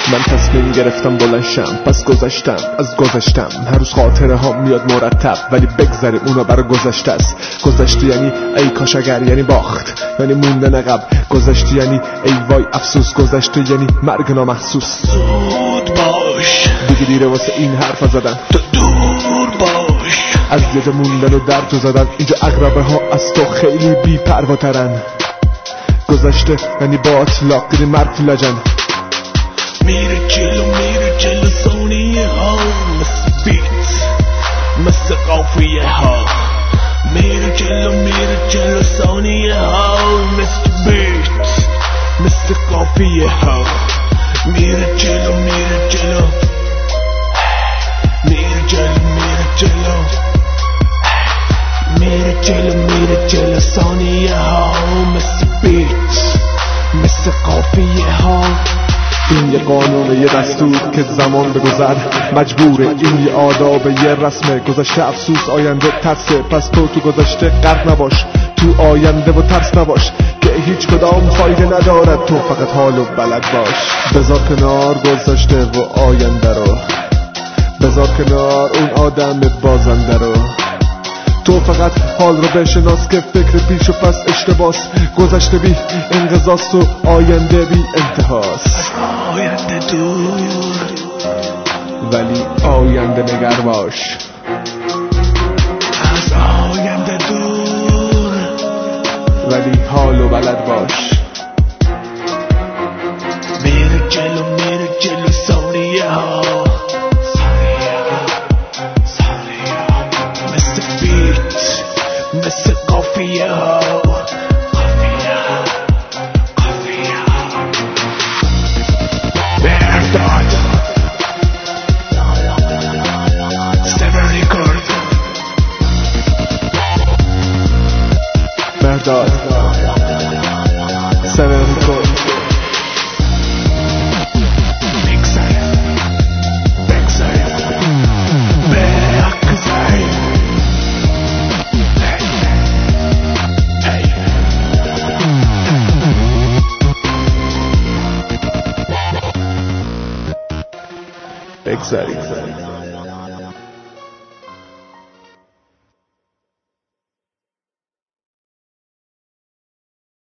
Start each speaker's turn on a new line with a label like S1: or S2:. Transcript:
S1: من تصمیم گرفتم بلنشم، پس گذشتم از گذشتم. هر روز خاطره ها میاد مرتب، ولی بگذاریم اونا برای گذشته است. گذشته یعنی ای کاش اگر، یعنی باخت، یعنی موندن عقب. گذشته یعنی ای وای افسوس، گذشته یعنی مرگ نامحسوس.
S2: زود باش
S1: دیگه دیره واسه این حرف زدن،
S2: تو دور باش
S1: از یاد موندن و درد زدن. اینجا اقربه ها از تو خیلی بی پرواترن. گذشته یعنی با اطلاق گیری مرگ لجن.
S2: میره جلو ثانیه ها، مثل بیت مثل قافیه ها. میره جلو ثانیه ها، مثل بیت مثل قافیه ها. میره جلو ثانیه ها، مثل بیت مثل قافیه ها.
S1: این یه قانون، یه دستور که زمان بگذر مجبوره. این یه آداب، یه رسمه. گذشته افسوس، آینده ترسه. پس تو گذشته غرق نباش، تو آینده و ترس نباش که هیچ کدام فایده ندارد. تو فقط حال و بلد باش. بذار کنار گذشته و آینده رو، بذار کنار اون آدم بازنده رو. تو فقط حال رو بشناس که فکر پیش و پس اشتباس. گذشته بی انقضاست و آینده بی انتهاست.
S2: آینده دور
S1: ولی آینده نگر باش.
S2: از آینده دور
S1: ولی حال و بلد باش.
S2: میره جلو ثانیه ها، مثل بیت مثل قافیه ها. مرداد Seven Record.
S1: مرداد Seven Record. بگذاریم